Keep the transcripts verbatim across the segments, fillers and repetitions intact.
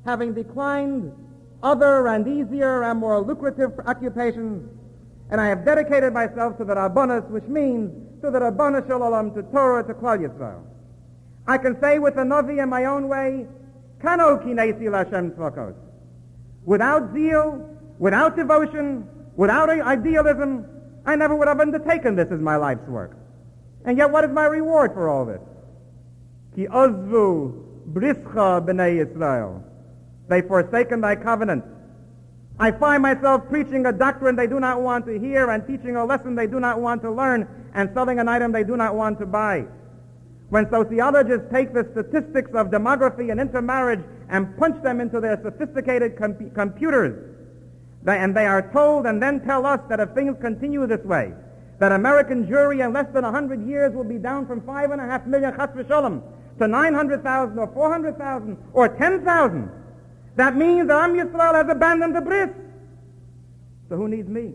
having declined other and easier and more lucrative occupations, and I have dedicated myself to the Rabbanos, which means to the Rabbanos Shalom, to Torah, to Klal Yisrael. I can say with the Navi in my own way, Kano kinesi l'Hashem tzvakos. Without zeal, without devotion, without idealism, I never would have undertaken this as my life's work. And yet what is my reward for all this? Ki ozvu brischa b'nei Yisrael. They forsaken thy covenant. I find myself preaching a doctrine they do not want to hear and teaching a lesson they do not want to learn and selling an item they do not want to buy. When sociologists take the statistics of demography and intermarriage and punch them into their sophisticated com- computers, they, and they are told and then tell us that if things continue this way, that American Jewry in less than one hundred years will be down from five and a half million chas v'sholem to nine hundred thousand or four hundred thousand or ten thousand. That means that Am Yisrael has abandoned the bris. So who needs me?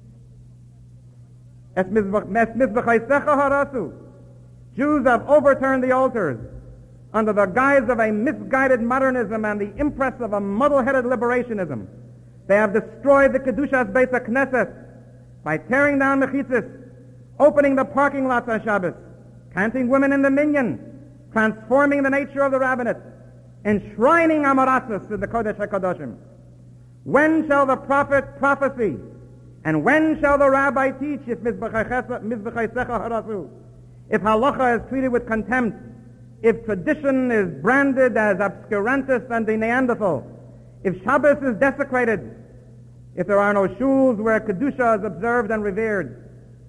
Es mizvachaysecha harasu. Jews have overturned the altars under the guise of a misguided modernism and the impress of a muddle-headed liberationism. They have destroyed the Kedushas Beis HaKnesset by tearing down mechitzis, opening the parking lots on Shabbos, canting women in the minyan, transforming the nature of the rabbinate, enshrining Amoratzos in the Kodesh HaKadoshim. When shall the prophet prophesy? And when shall the rabbi teach if Mizbachaysecha harasu? If halacha is treated with contempt, if tradition is branded as obscurantist and Neanderthal, if Shabbos is desecrated, if there are no shuls where Kedusha is observed and revered,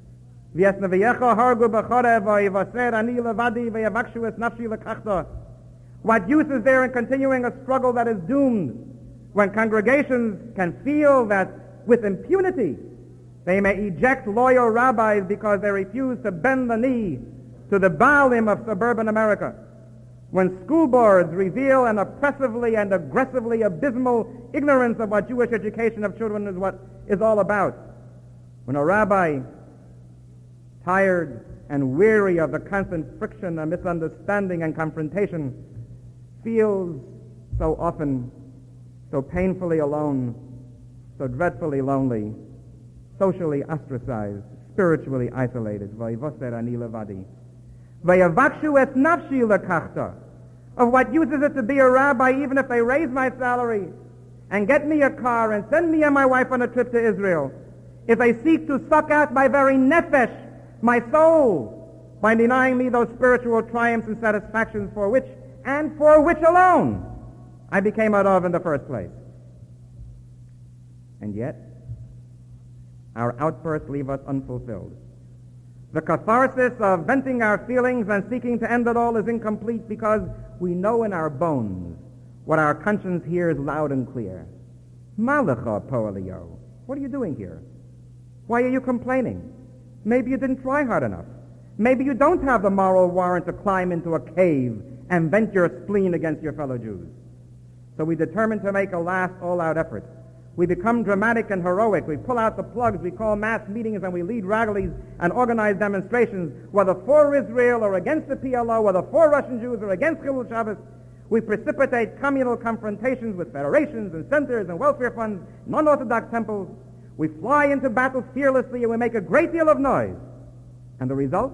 what use is there in continuing a struggle that is doomed when congregations can feel that with impunity they may eject loyal rabbis because they refuse to bend the knee to the Baalim of suburban America? When school boards reveal an oppressively and aggressively abysmal ignorance of what Jewish education of children is what is all about? When a rabbi, tired and weary of the constant friction and misunderstanding and confrontation, feels so often so painfully alone, so dreadfully lonely, socially ostracized, spiritually isolated. Vayivoser ani levadi. Vayavakshu es nafshi lekachta. Of what use is it to be a rabbi even if they raise my salary and get me a car and send me and my wife on a trip to Israel, if they seek to suck out my very nefesh, my soul, by denying me those spiritual triumphs and satisfactions for which, and for which alone, I became a Rav in the first place. And yet, our outbursts leave us unfulfilled. The catharsis of venting our feelings and seeking to end it all is incomplete because we know in our bones what our conscience hears loud and clear. Malacha po'elio. What are you doing here? Why are you complaining? Maybe you didn't try hard enough. Maybe you don't have the moral warrant to climb into a cave and vent your spleen against your fellow Jews. So we determine to make a last all-out effort. We become dramatic and heroic. We pull out the plugs. We call mass meetings and we lead rallies and organize demonstrations, whether for Israel or against the P L O, whether for Russian Jews or against Chilul Shabbos. We precipitate communal confrontations with federations and centers and welfare funds, non-Orthodox temples. We fly into battle fearlessly and we make a great deal of noise. And the result?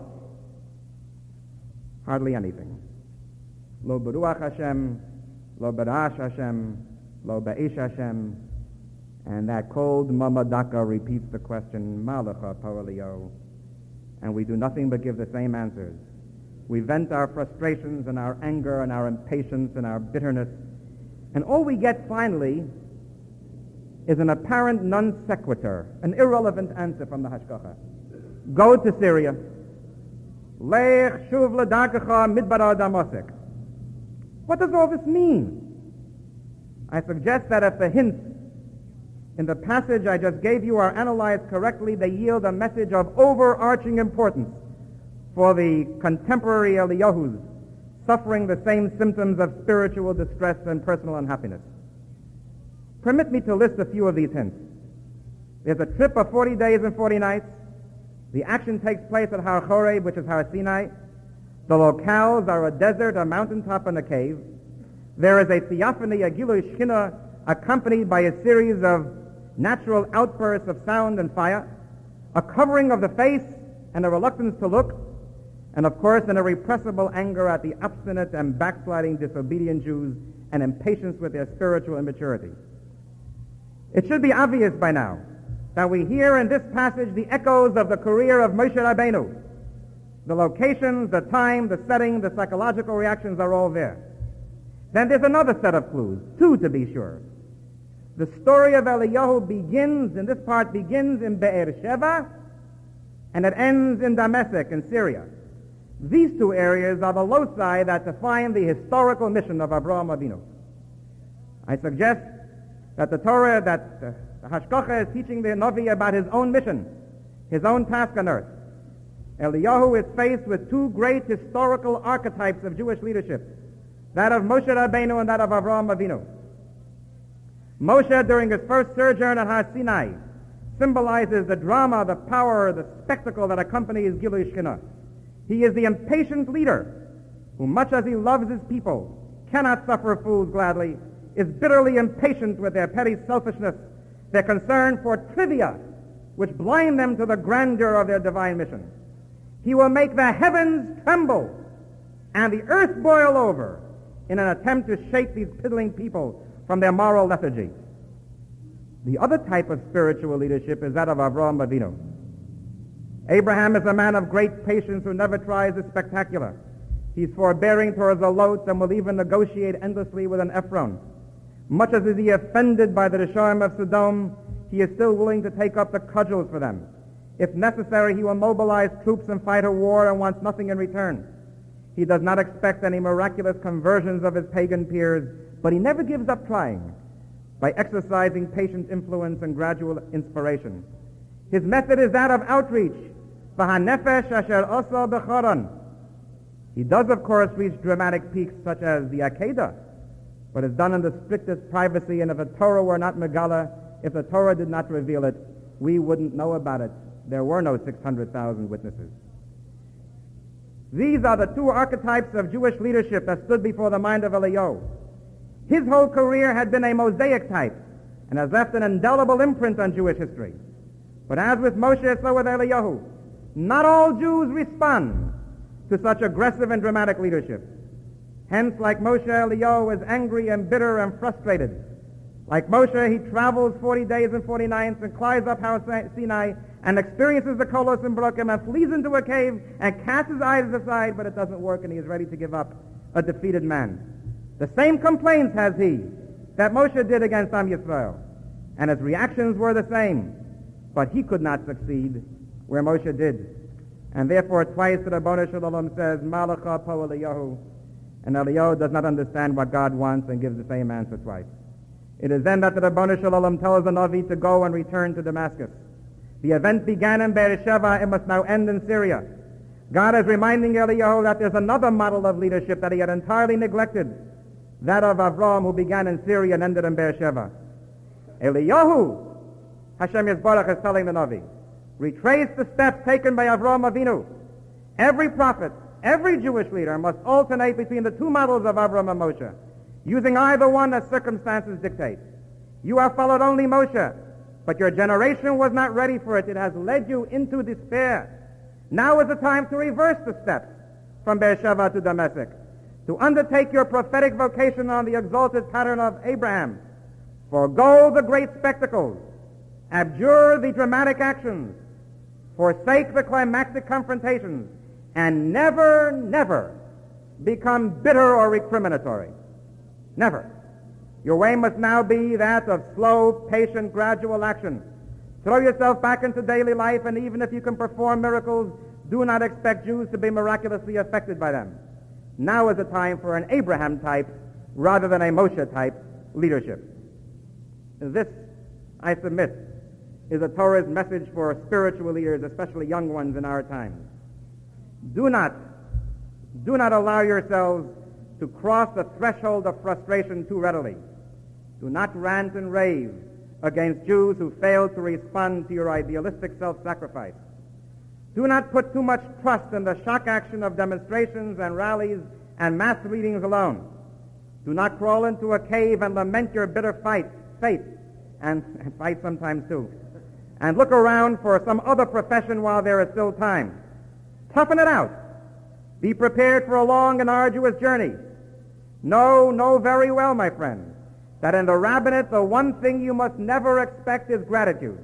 Hardly anything. Lo beruach Hashem, lo berash Hashem, lo be'ish Hashem. And that cold mamadaka repeats the question, Malacha po'elio. And we do nothing but give the same answers. We vent our frustrations and our anger and our impatience and our bitterness. And all we get finally is an apparent non sequitur, an irrelevant answer from the Hashgacha. Go to Syria. Lech shuv l'darkecha midbar Damasek. What does all this mean? I suggest that if the hints in the passage I just gave you are analyzed correctly, they yield a message of overarching importance for the contemporary Eliyahus suffering the same symptoms of spiritual distress and personal unhappiness. Permit me to list a few of these hints. There's a trip of forty days and forty nights. The action takes place at Har Horeb, which is Har Sinai. The locales are a desert, a mountaintop, and a cave. There is a theophany, a Gilui Shechina, accompanied by a series of natural outbursts of sound and fire, a covering of the face and a reluctance to look, and of course an irrepressible anger at the obstinate and backsliding disobedient Jews and impatience with their spiritual immaturity. It should be obvious by now that we hear in this passage the echoes of the career of Moshe Rabbeinu. The locations, the time, the setting, the psychological reactions are all there. Then there's another set of clues, two to be sure. The story of Eliyahu begins, in this part, begins in Be'er Sheva, and it ends in Damascus in Syria. These two areas are the loci that define the historical mission of Avraham Avinu. I suggest that the Torah, that the Hashgacha is teaching the Navi about his own mission, his own task on earth. Eliyahu is faced with two great historical archetypes of Jewish leadership, that of Moshe Rabbeinu and that of Avraham Avinu. Moshe, during his first sojourn at Har Sinai, symbolizes the drama, the power, the spectacle that accompanies Gilui Shechina. He is the impatient leader who, much as he loves his people, cannot suffer fools gladly, is bitterly impatient with their petty selfishness, their concern for trivia, which blind them to the grandeur of their divine mission. He will make the heavens tremble and the earth boil over in an attempt to shake these piddling people from their moral lethargy. The other type of spiritual leadership is that of Avraham Avinu. Abraham is a man of great patience who never tries the spectacular. He's forbearing towards the Lot and will even negotiate endlessly with an Ephron. Much as is he offended by the Rishonim of Sodom, he is still willing to take up the cudgels for them. If necessary, he will mobilize troops and fight a war and wants nothing in return. He does not expect any miraculous conversions of his pagan peers, but he never gives up trying by exercising patient influence and gradual inspiration. His method is that of outreach. V'hanefesh asher osa b'choron. He does, of course, reach dramatic peaks such as the Akedah, but is done in the strictest privacy, and if the Torah were not Megala, if the Torah did not reveal it, we wouldn't know about it. There were no six hundred thousand witnesses. These are the two archetypes of Jewish leadership that stood before the mind of Eliyahu. His whole career had been a mosaic type and has left an indelible imprint on Jewish history. But as with Moshe, so with Eliyahu, not all Jews respond to such aggressive and dramatic leadership. Hence, like Moshe, Eliyahu is angry and bitter and frustrated. Like Moshe, he travels forty days and forty nights and climbs up Har Sinai and experiences the Kolos and Brokim and flees into a cave and casts his eyes aside, but it doesn't work and he is ready to give up, a defeated man. The same complaints has he that Moshe did against Am Yisrael, and his reactions were the same, but he could not succeed where Moshe did. And therefore twice the Rabbanu Shalom says, Malacha po Eliyahu, and Eliyahu does not understand what God wants and gives the same answer twice. It is then that the Rabbanu Shalom tells the Navi to go and return to Damascus. The event began in Beersheba, it must now end in Syria. God is reminding Eliyahu that there's another model of leadership that he had entirely neglected, that of Avram, who began in Syria and ended in Beersheba. Eliyahu, Hashem Yisbarach is telling the Navi, retrace the steps taken by Avram Avinu. Every prophet, every Jewish leader must alternate between the two models of Avram and Moshe, using either one as circumstances dictate. You have followed only Moshe, but your generation was not ready for it. It has led you into despair. Now is the time to reverse the steps from Beersheba to Damascus, to undertake your prophetic vocation on the exalted pattern of Abraham. Forgo the great spectacles, abjure the dramatic actions, forsake the climactic confrontations, and never, never become bitter or recriminatory. Never. Your way must now be that of slow, patient, gradual action. Throw yourself back into daily life, and even if you can perform miracles, do not expect Jews to be miraculously affected by them. Now is the time for an Abraham type rather than a Moshe type leadership. This, I submit, is the Torah's message for spiritual leaders, especially young ones in our times. Do not, do not allow yourselves to cross the threshold of frustration too readily. Do not rant and rave against Jews who fail to respond to your idealistic self-sacrifice. Do not put too much trust in the shock action of demonstrations and rallies and mass meetings alone. Do not crawl into a cave and lament your bitter fight, fate, and, and fight sometimes too, and look around for some other profession while there is still time. Toughen it out. Be prepared for a long and arduous journey. Know, know very well, my friend, that in the rabbinate the one thing you must never expect is gratitude.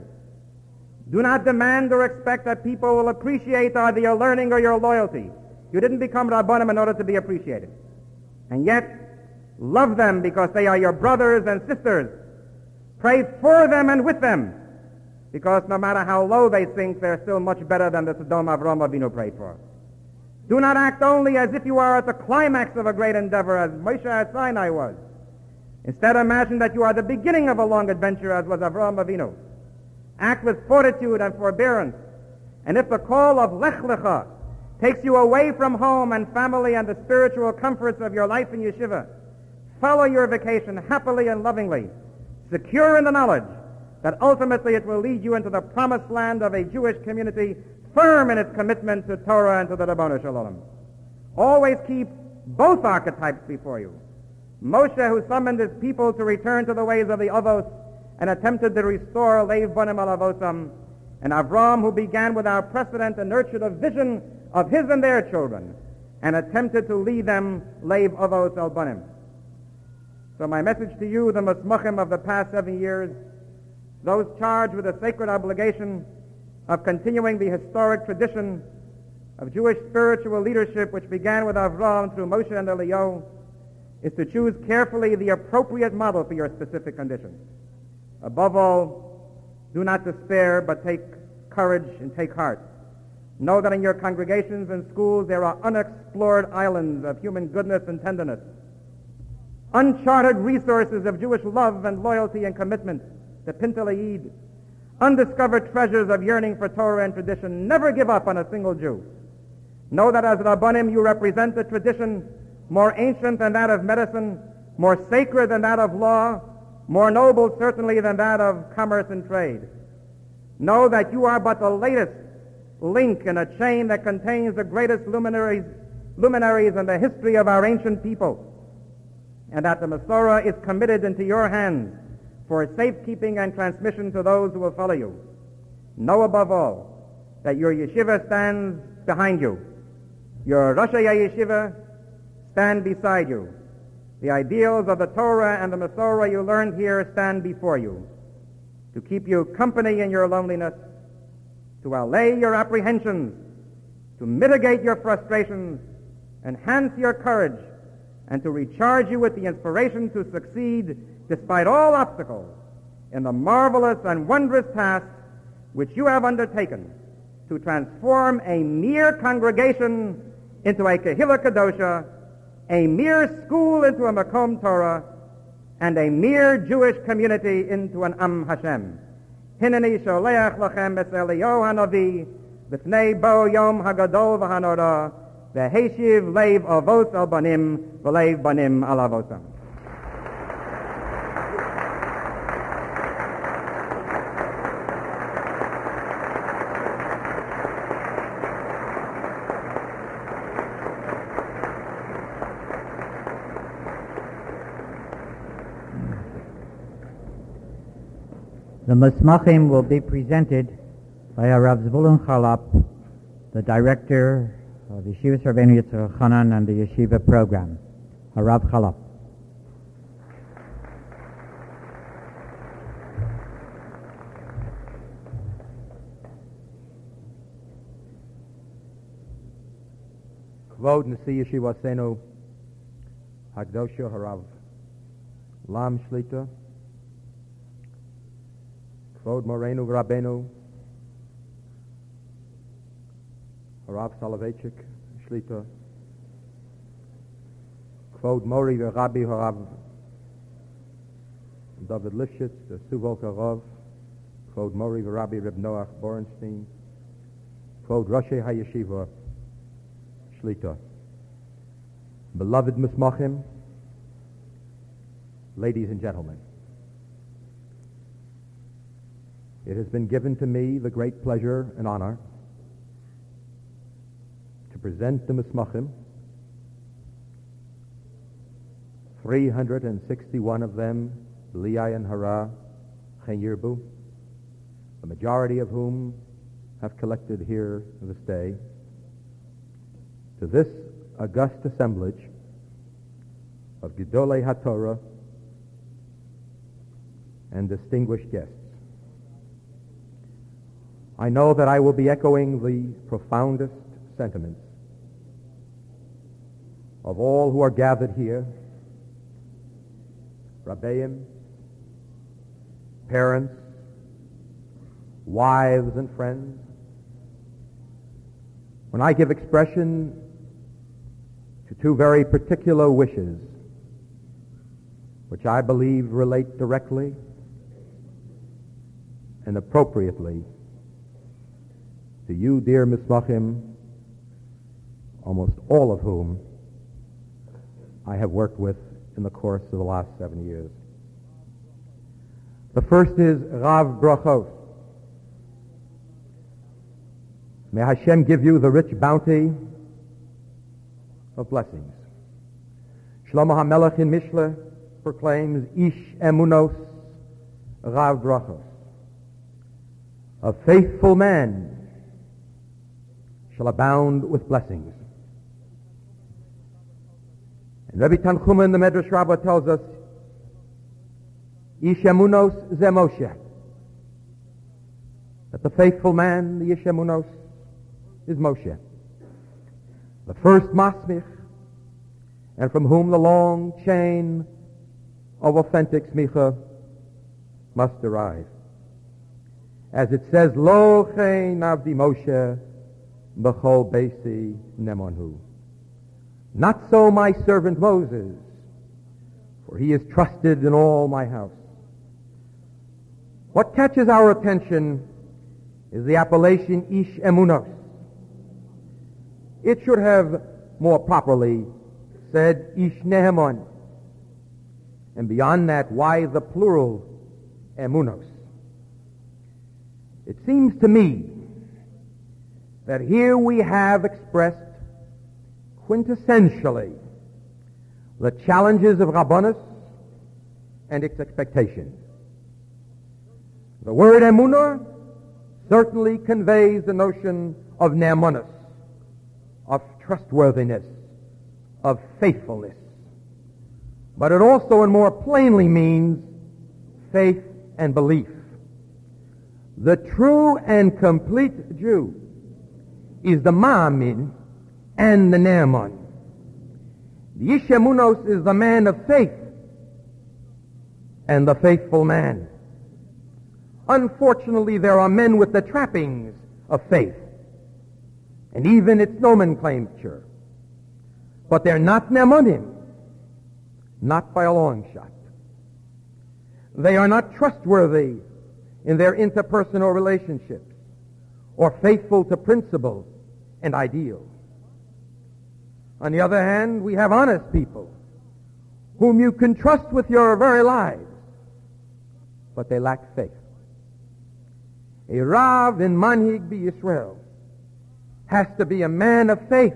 Do not demand or expect that people will appreciate either your learning or your loyalty. You didn't become Rabbanim in order to be appreciated. And yet, love them because they are your brothers and sisters. Pray for them and with them, because no matter how low they sink, they're still much better than the Sodom Avraham Avinu prayed for. Do not act only as if you are at the climax of a great endeavor, as Moshe at Sinai was. Instead, imagine that you are the beginning of a long adventure, as was Avraham Avinu. Act with fortitude and forbearance. And if the call of Lech Lecha takes you away from home and family and the spiritual comforts of your life in yeshiva, follow your vacation happily and lovingly, secure in the knowledge that ultimately it will lead you into the promised land of a Jewish community firm in its commitment to Torah and to the Ribono Shel Olam. Always keep both archetypes before you. Moshe, who summoned his people to return to the ways of the Avos and attempted to restore Leiv Banim al Avosam, and Avram, who began without precedent and nurtured a vision of his and their children and attempted to lead them Leiv Avos al Banim. So my message to you, the Musmachim of the past seven years, those charged with the sacred obligation of continuing the historic tradition of Jewish spiritual leadership which began with Avram through Moshe and Eliyahu, is to choose carefully the appropriate model for your specific condition. Above all, do not despair, but take courage and take heart. Know that in your congregations and schools there are unexplored islands of human goodness and tenderness, uncharted resources of Jewish love and loyalty and commitment, the Pintel Eid, undiscovered treasures of yearning for Torah and tradition. Never give up on a single Jew. Know that as Rabbanim you represent a tradition more ancient than that of medicine, more sacred than that of law, more noble certainly than that of commerce and trade. Know that you are but the latest link in a chain that contains the greatest luminaries, luminaries in the history of our ancient people, and that the Masorah is committed into your hands for safekeeping and transmission to those who will follow you. Know above all that your yeshiva stands behind you. Your Rosh Yeshiva stand beside you. The ideals of the Torah and the Masorah you learned here stand before you, to keep you company in your loneliness, to allay your apprehensions, to mitigate your frustrations, enhance your courage, and to recharge you with the inspiration to succeed despite all obstacles in the marvelous and wondrous task which you have undertaken to transform a mere congregation into a Kehillah Kadosha, a mere school into a Makom Torah, and a mere Jewish community into an Am Hashem. Hineni sholeach lachem es Eliyahu hanavi b'fnei bo yom hagadol v'hanora v'heshiv leiv avos al banim v'leiv banim al avosam. The Musmachim will be presented by Rav Zvulun Chalap, the director of Yeshiva Rabbeinu Yitzchak Hanan and the Yeshiva program. Rav Chalap. Kvod Nasi Yeshiva Senu Hagdosha Harav Lam Shlita, Kvod Morenu Rabbeinu Harav Soloveitchik Shlita, Kvod Mori Rabbi Harav David Lifshitz, the Suvolka Rav, Kvod Mori Rabbi Reb Noach Borenstein, Kvod Roshei HaYeshiva Shlita. Beloved Musmachim, ladies and gentlemen, it has been given to me the great pleasure and honor to present the Musmachim three hundred sixty-one of them, B'li Ayin Hara, Chen Yirbu, the majority of whom have collected here this day, to this august assemblage of Gedolei HaTorah and distinguished guests. I know that I will be echoing the profoundest sentiments of all who are gathered here, Rabbeim, parents, wives and friends, when I give expression to two very particular wishes, which I believe relate directly and appropriately to you, dear Mismachim, almost all of whom I have worked with in the course of the last seven years. The first is Rav Brachos. May Hashem give you the rich bounty of blessings. Shlomo HaMelech in Mishle proclaims, Ish Emunos Rav Brachos. A faithful man shall abound with blessings. And Rabbi Tanchuma in the Medrash Rabbah tells us, Ish Emunos ze Moshe. That the faithful man, the Ish Emunos, is Moshe, the first Masmich, and from whom the long chain of authentic Smicha must derive. As it says, Lo chen avdi Moshe b'chol beisi nemonhu. Not so my servant Moses, for he is trusted in all my house. What catches our attention is the appellation Ish Emunos. It should have more properly said Ish Nehemon. And beyond that, why the plural Emunos? It seems to me that here we have expressed quintessentially the challenges of Rabbanus and its expectations. The word Emunah certainly conveys the notion of Ne'emunah, of trustworthiness, of faithfulness. But it also and more plainly means faith and belief. The true and complete Jew is the Ma'amin and the Ne'eman. The Ish Emunos is the man of faith and the faithful man. Unfortunately, there are men with the trappings of faith and even its nomenclature, but they're not Ne'emanim, not by a long shot. They are not trustworthy in their interpersonal relationships or faithful to principles and ideals. On the other hand, we have honest people whom you can trust with your very lives, but they lack faith. A Rav in Manhig B'Yisrael has to be a man of faith,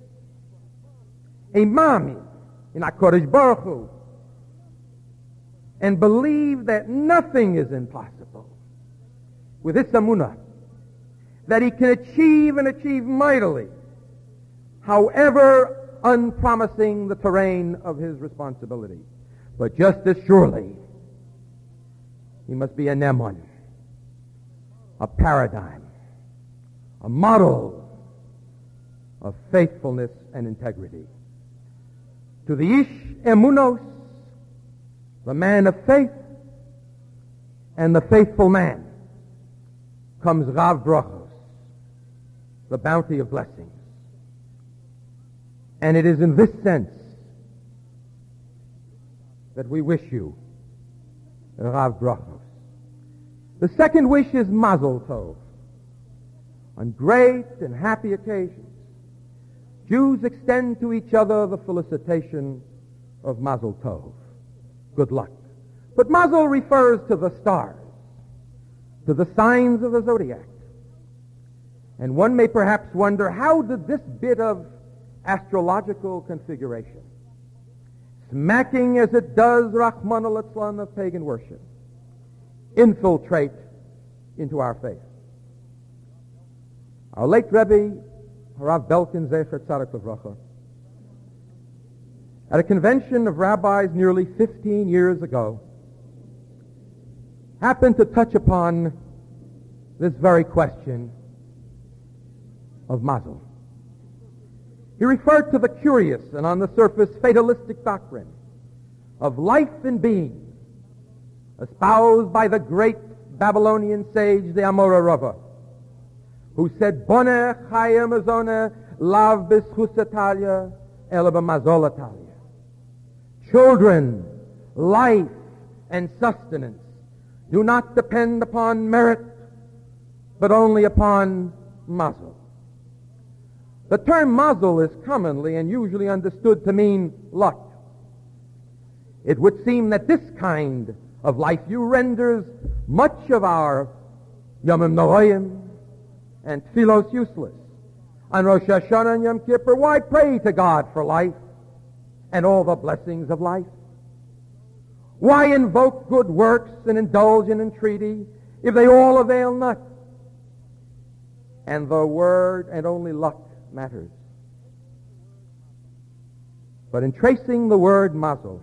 a Mami in HaKadosh Baruch Hu, and believe that nothing is impossible with this Amunah, that he can achieve and achieve mightily, however unpromising the terrain of his responsibility. But just as surely, he must be a Ne'eman, a paradigm, a model of faithfulness and integrity. To the Ish Emunos, the man of faith and the faithful man, comes Rav Brachos, the bounty of blessings. And it is in this sense that we wish you Rav Brachos. The second wish is Mazel Tov. On great and happy occasions, Jews extend to each other the felicitation of Mazel Tov, good luck. But Mazel refers to the stars, to the signs of the zodiac. And one may perhaps wonder, how did this bit of astrological configuration smacking as it does, Rahman al-Islam, of pagan worship, infiltrate into our faith. Our late Rebbe, Harav Belkin Zecher Tzadik Levracha, at a convention of rabbis nearly fifteen years ago, happened to touch upon this very question of mazel. He referred to the curious and on the surface fatalistic doctrine of life and being espoused by the great Babylonian sage, the Amora Rava, who said, Boneh chayim azoneh lav b'schus Italia ela b'mazol Italia. Children, life, and sustenance do not depend upon merit, but only upon mazel. The term mazel is commonly and usually understood to mean luck. It would seem that this kind of life view renders much of our Yomim Noayim and Tfilos useless. On Rosh Hashanah and Yom Kippur, why pray to God for life and all the blessings of life? Why invoke good works and indulge in entreaty if they all avail not? And the word and only luck matters. But in tracing the word mazel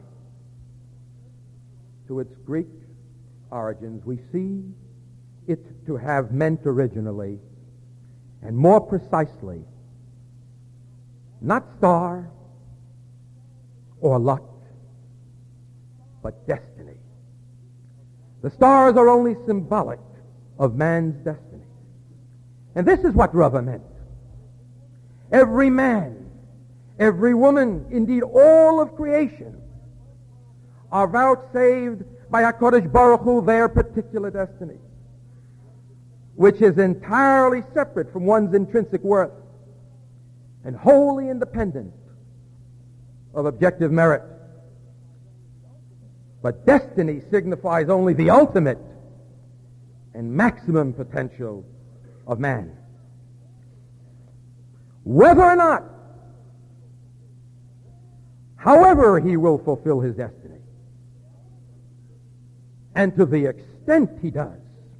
to its Greek origins, we see it to have meant originally, and more precisely, not star or luck, but destiny. The stars are only symbolic of man's destiny. And this is what Rava meant. Every man, every woman, indeed all of creation, are vouchsafed by HaKadosh Baruch Hu their particular destiny, which is entirely separate from one's intrinsic worth and wholly independent of objective merit. But destiny signifies only the ultimate and maximum potential of man. Whether or not, however he will fulfill his destiny, and to the extent he does,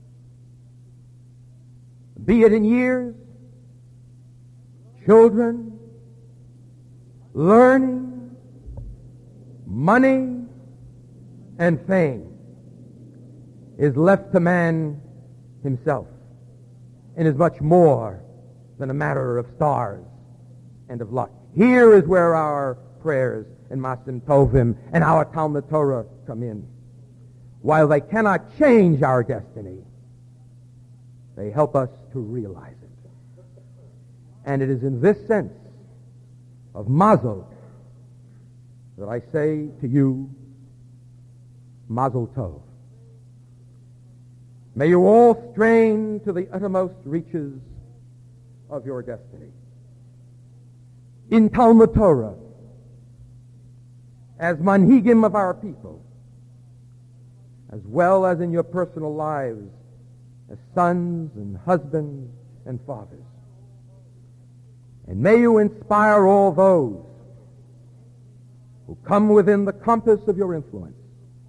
be it in years, children, learning, money, and fame, is left to man himself, and is much more than a matter of stars and of luck. Here is where our prayers and Masim Tovim and our Talmud Torah come in. While they cannot change our destiny, they help us to realize it. And it is in this sense of mazel that I say to you, Mazel Tov. May you all strain to the uttermost reaches of your destiny. In Talmud Torah, as manhigim of our people, as well as in your personal lives as sons and husbands and fathers. And may you inspire all those who come within the compass of your influence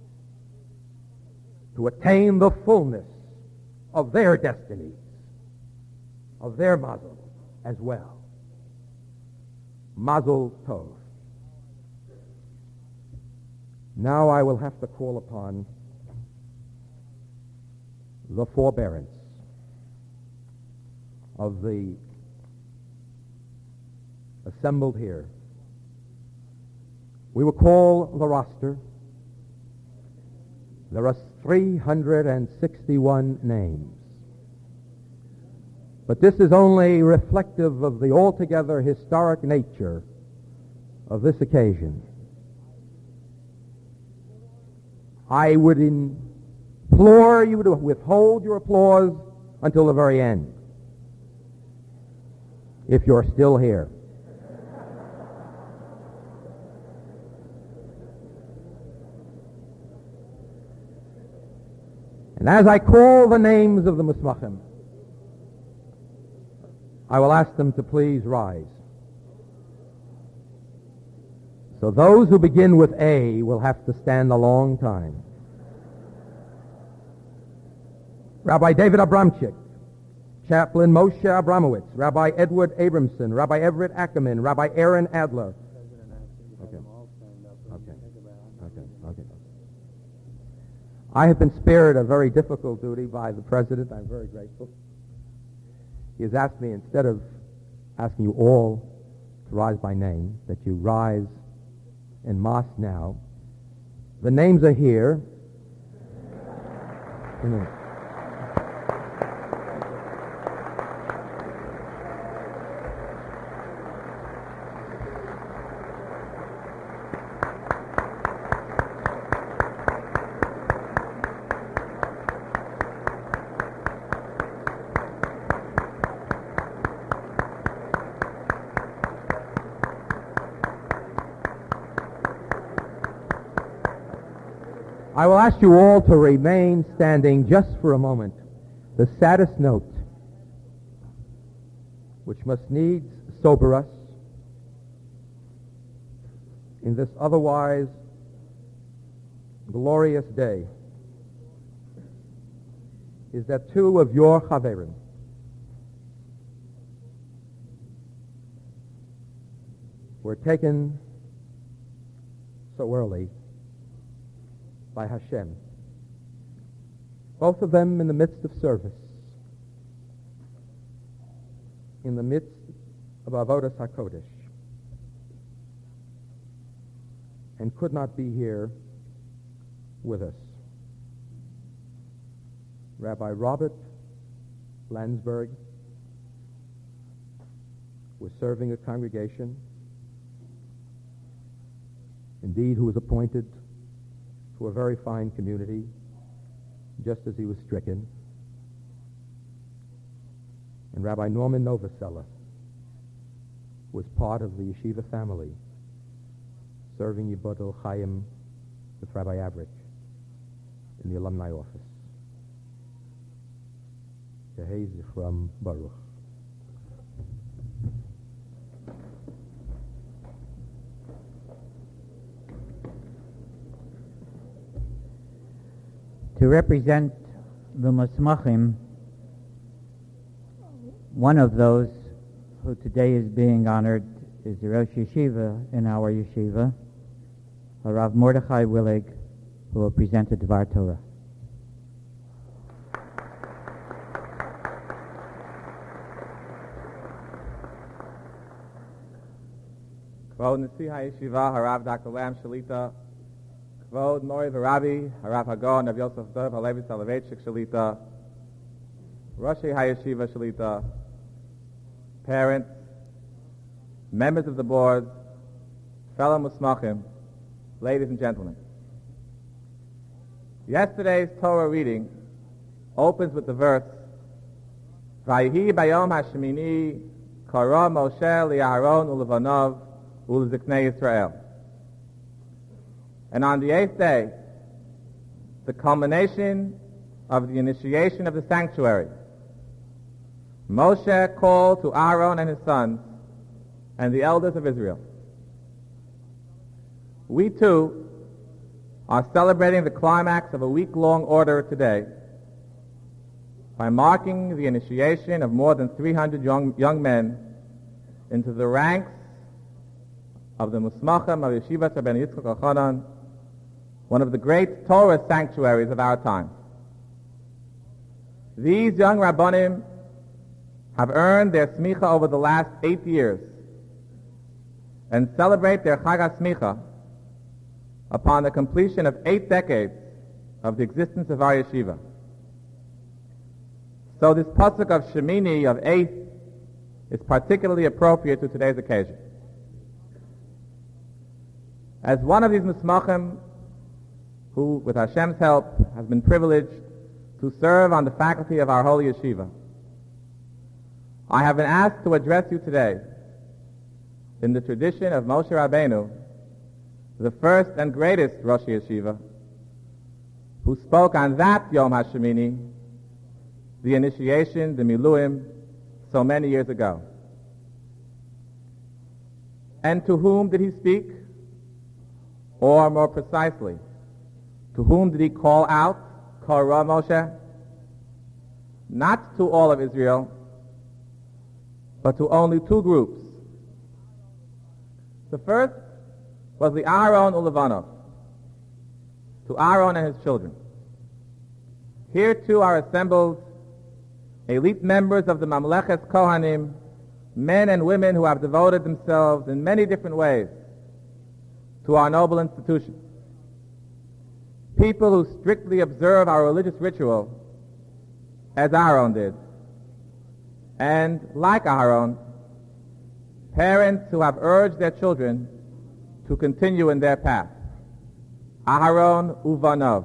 to attain the fullness of their destinies, of their mazel as well. Mazel Tov. Now I will have to call upon the forbearance of the assembled here. We will call the roster. There are three hundred sixty-one names. But this is only reflective of the altogether historic nature of this occasion. I would implore you to withhold your applause until the very end, if you're still here. And as I call the names of the Musmachim, I will ask them to please rise. So those who begin with A will have to stand a long time. Rabbi David Abramchik, Chaplain Moshe Abramowitz, Rabbi Edward Abramson, Rabbi Everett Ackerman, Rabbi Aaron Adler. Okay. Okay. Okay. Okay. I have been spared a very difficult duty by the President. I'm very grateful. He has asked me, instead of asking you all to rise by name, that you rise en masse now. The names are here. I will ask you all to remain standing just for a moment. The saddest note, which must needs sober us in this otherwise glorious day, is that two of your chaverim were taken so early by Hashem, both of them in the midst of service, in the midst of Avodas HaKodesh, and could not be here with us. Rabbi Robert Landsberg was serving a congregation, indeed who was appointed to a very fine community, just as he was stricken. And Rabbi Norman Novoseller was part of the yeshiva family, serving Yibod el-Chaim with Rabbi Avrich in the alumni office. Yehei Zichram Baruch. To represent the Musmachim, one of those who today is being honored is the Rosh Yeshiva in our yeshiva, Rav Mordechai Willig, who will present a Dvar Torah. Kvod Nasi HaYeshiva, Harav Doctor Lam Shalita, Kvod Mori V'Rabi, Harav Hagon, Rav Yosef Dov, Halevi Soloveitchik Shalita, Roshi HaYeshiva Shalita, parents, members of the board, fellow Musmachim, ladies and gentlemen. Yesterday's Torah reading opens with the verse, Vayihi Bayom Hashemini Kara Moshe Li'Aaron U'Levanov U'Leziknei Yisrael. And on the eighth day, the culmination of the initiation of the sanctuary, Moshe called to Aaron and his sons and the elders of Israel. We too are celebrating the climax of a week-long order today by marking the initiation of more than three hundred young, young men into the ranks of the Musmachim of Yeshivat Rabbeinu Yitzchak Elchanan, one of the great Torah sanctuaries of our time. These young Rabbanim have earned their smicha over the last eight years and celebrate their Chag HaSmicha upon the completion of eight decades of the existence of our yeshiva. So this pasuk of Shemini, of eighth, is particularly appropriate to today's occasion. As one of these Musmachim, who, with Hashem's help, has been privileged to serve on the faculty of our holy yeshiva, I have been asked to address you today in the tradition of Moshe Rabbeinu, the first and greatest Rosh Yeshiva, who spoke on that Yom HaShemini, the initiation, the Miluim, so many years ago. And to whom did he speak? Or more precisely, to whom did he call out, Korah Moshe? Not to all of Israel, but to only two groups. The first was the Aaron Ulevanov, to Aaron and his children. Here too are assembled elite members of the Mamlechet Kohanim, men and women who have devoted themselves in many different ways to our noble institution. People who strictly observe our religious ritual as Aaron did. And like Aaron, parents who have urged their children to continue in their path. Aaron Uvanov.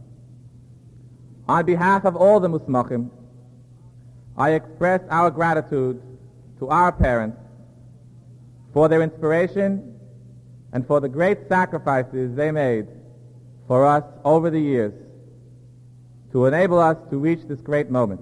On behalf of all the Musmachim, I express our gratitude to our parents for their inspiration and for the great sacrifices they made for us over the years to enable us to reach this great moment.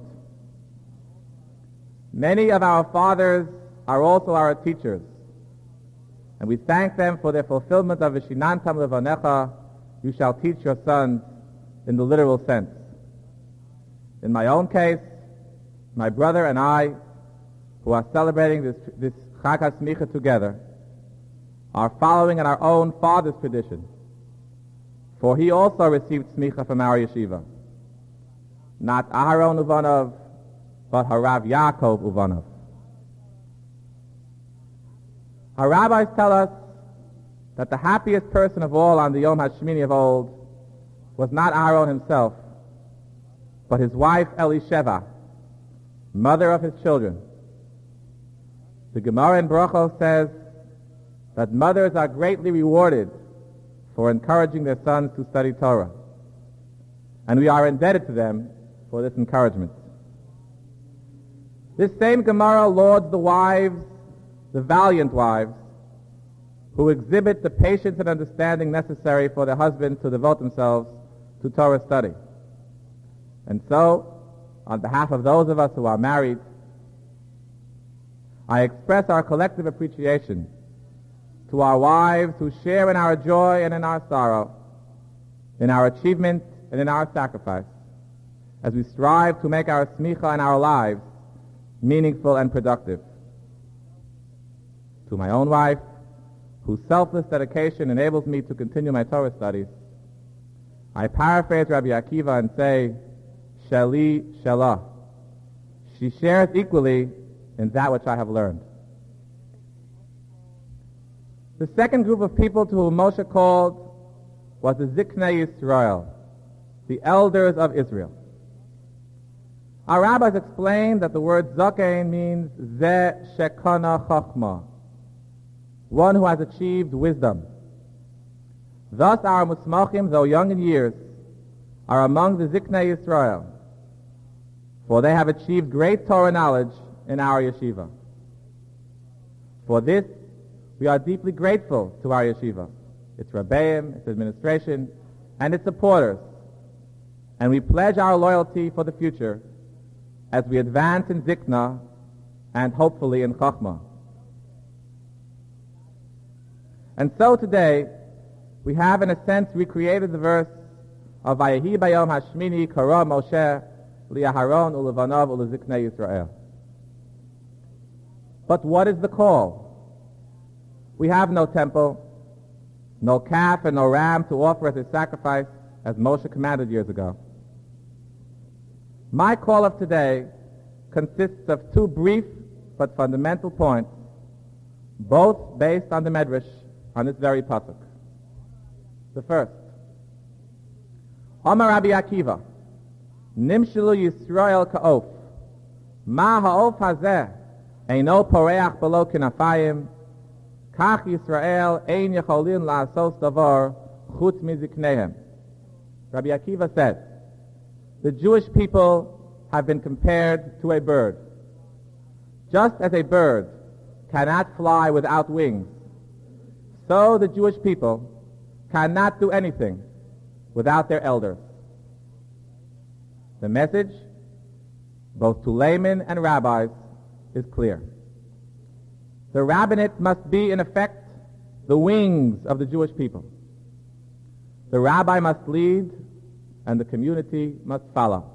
Many of our fathers are also our teachers, and we thank them for their fulfillment of Vishinantam Levanecha, you shall teach your sons, in the literal sense. In my own case, my brother and I, who are celebrating this, this Chag HaSmicha together, are following in our own father's tradition, for he also received smicha from our yeshiva. Not Aharon Uvanov, but Harav Yaakov Uvanov. Our rabbis tell us that the happiest person of all on the Yom HaShmini of old was not Aaron himself, but his wife Elisheva, mother of his children. The Gemara in Brachos says that mothers are greatly rewarded for encouraging their sons to study Torah, and we are indebted to them for this encouragement. This same Gemara lauds the wives, the valiant wives, who exhibit the patience and understanding necessary for their husbands to devote themselves to Torah study. And so, on behalf of those of us who are married, I express our collective appreciation to our wives who share in our joy and in our sorrow, in our achievement and in our sacrifice, as we strive to make our smicha and our lives meaningful and productive. To my own wife, whose selfless dedication enables me to continue my Torah studies, I paraphrase Rabbi Akiva and say, Sheli Shelah. She shares equally in that which I have learned. The second group of people to whom Moshe called was the Ziknei Yisrael, the elders of Israel. Our rabbis explain that the word Zakein means Ze Shekana Chachma, one who has achieved wisdom. Thus our Musmachim, though young in years, are among the Ziknei Yisrael, for they have achieved great Torah knowledge in our yeshiva. For this, we are deeply grateful to our yeshiva, its Rebbeim, its administration, and its supporters, and we pledge our loyalty for the future as we advance in Zikna and hopefully in Chachma. And so today, we have in a sense recreated the verse of Vayehi Bayom Hashmini Korah Moshe Li'Aharon Ulevanov Uleziknei Yisrael. But what is the call? We have no temple, no calf and no ram to offer as a sacrifice, as Moshe commanded years ago. My call of today consists of two brief but fundamental points, both based on the Medrash, on this very pasuk. The first, Amar Rabbi Akiva, Nimshilu Yisrael ka'of, Ma ha'of hazeh, eino poreach below kinafayim, Kach Yisrael ein yecholin la'asos davar chutz miziknehem. Rabbi Akiva said, the Jewish people have been compared to a bird. Just as a bird cannot fly without wings, so the Jewish people cannot do anything without their elders. The message, both to laymen and rabbis, is clear. The rabbinate must be, in effect, the wings of the Jewish people. The rabbi must lead and the community must follow.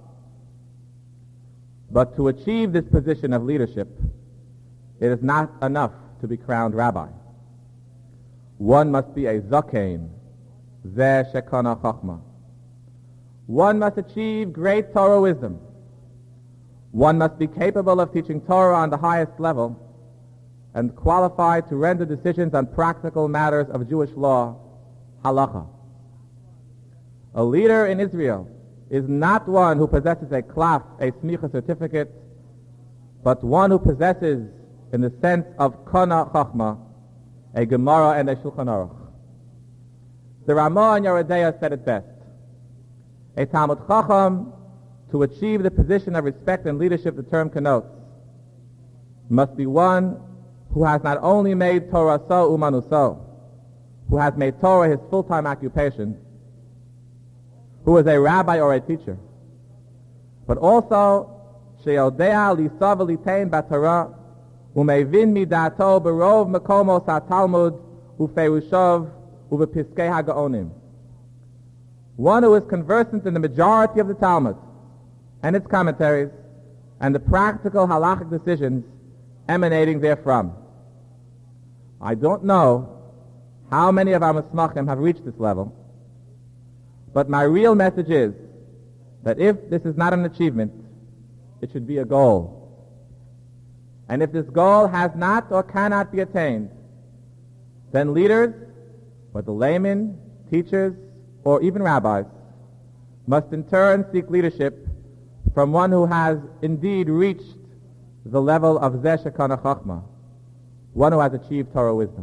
But to achieve this position of leadership, it is not enough to be crowned rabbi. One must be a zaken, zeh shekana chachma. One must achieve great Torah wisdom. One must be capable of teaching Torah on the highest level and qualified to render decisions on practical matters of Jewish law, halacha. A leader in Israel is not one who possesses a klaf, a smicha certificate, but one who possesses, in the sense of kana chachma, a Gemara and a Shulchan Aruch. The Ramah and Yeridea said it best. A Talmud Chacham, to achieve the position of respect and leadership the term connotes, must be one who has not only made Torah so umanuso, who has made Torah his full-time occupation, who is a rabbi or a teacher, but also sheyodea lisav litein b'Torah umevin midato berov makomos haTalmud uferushov uvepiskei hagaonim. One who is conversant in the majority of the Talmud and its commentaries and the practical halachic decisions emanating therefrom. I don't know how many of our Musmachim have reached this level, but my real message is that if this is not an achievement, it should be a goal. And if this goal has not or cannot be attained, then leaders, whether laymen, teachers, or even rabbis, must in turn seek leadership from one who has indeed reached the level of Zeh Shekana Chachma, one who has achieved Torah wisdom.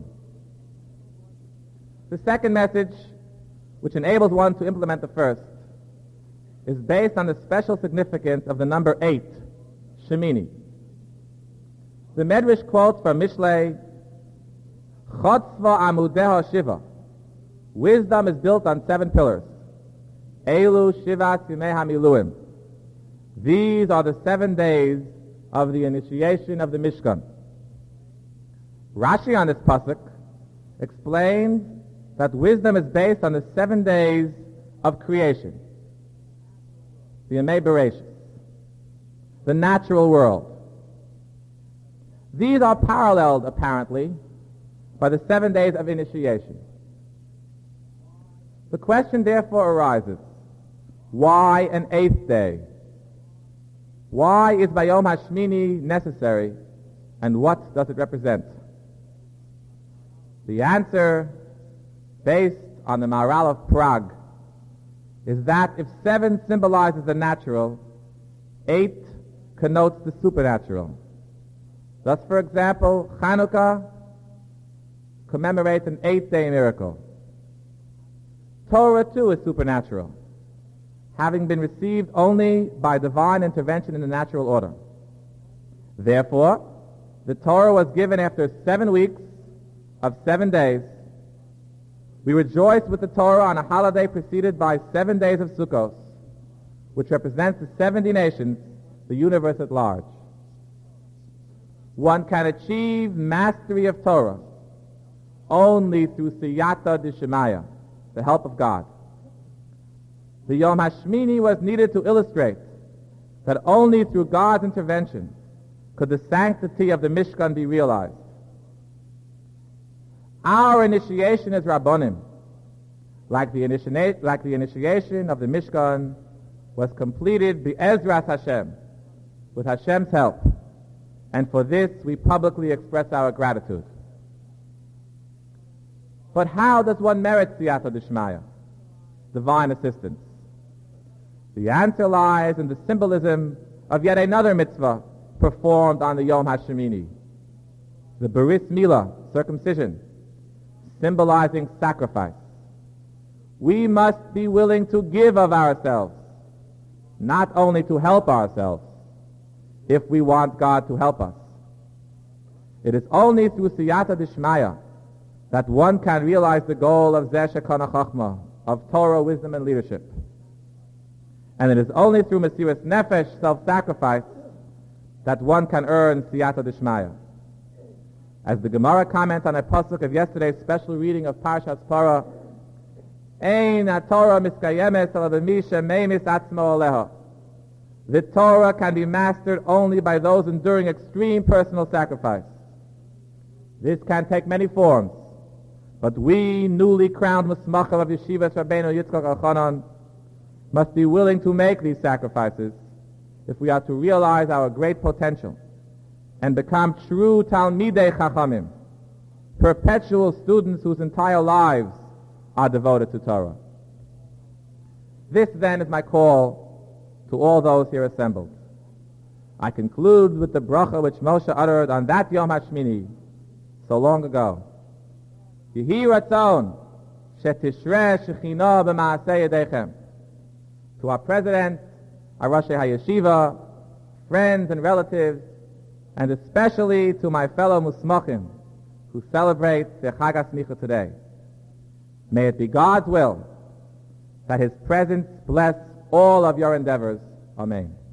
The second message, which enables one to implement the first, is based on the special significance of the number eight, Shemini. The Medrash quotes from Mishlei, Chotzva Amudeha Shiva. Wisdom is built on seven pillars. Elu Shivat Yimei HaMiluim. These are the seven days of the initiation of the Mishkan. Rashi on this pasuk explains that wisdom is based on the seven days of creation, the Yemei Bereshis, the natural world. These are paralleled, apparently, by the seven days of initiation. The question therefore arises, why an eighth day? Why is Bayom HaShmini necessary, and what does it represent? The answer, based on the Maharal of Prague, is that if seven symbolizes the natural, eight connotes the supernatural. Thus, for example, Chanukah commemorates an eight-day miracle. Torah, too, is supernatural, having been received only by divine intervention in the natural order. Therefore, the Torah was given after seven weeks of seven days. We rejoice with the Torah on a holiday preceded by seven days of Sukkot, which represents the seventy nations, the universe at large. One can achieve mastery of Torah only through Siyata D'Shemaya, the help of God. The Yom HaShmini was needed to illustrate that only through God's intervention could the sanctity of the Mishkan be realized. Our initiation as Rabbonim, like the, initi- like the initiation of the Mishkan, was completed by Ezras Hashem, with Hashem's help, and for this we publicly express our gratitude. But how does one merit Siyata D'Shmaya, divine assistance? The answer lies in the symbolism of yet another mitzvah performed on the Yom HaShemini, the Bris Milah, circumcision, symbolizing sacrifice. We must be willing to give of ourselves, not only to help ourselves, if we want God to help us. It is only through Siyata D'Shmaya that one can realize the goal of Zeh Shekana Chachma, of Torah, wisdom, and leadership. And it is only through Mesiras Nefesh, self-sacrifice, that one can earn Siyata D'Shmaya. As the Gemara comments on a pasuk of yesterday's special reading of Parashat Parah, Ein HaTorah miskayemes ala b'mi she'meimis atzmo aleha. The Torah can be mastered only by those enduring extreme personal sacrifice. This can take many forms, but we newly crowned Musmachim of Yeshivas Rabbeinu Yitzchak Elchanan must be willing to make these sacrifices if we are to realize our great potential and become true Talmidei Chachamim, perpetual students whose entire lives are devoted to Torah. This then is my call to all those here assembled. I conclude with the bracha which Moshe uttered on that Yom HaShmini so long ago. Yehi ratzon shetishre shechina b'maaseh yedechem. To our president, our Rosh HaYeshiva, friends and relatives, and especially to my fellow Musmachim who celebrate their Chag HaSmicha today. May it be God's will that His presence bless all of your endeavors. Amen.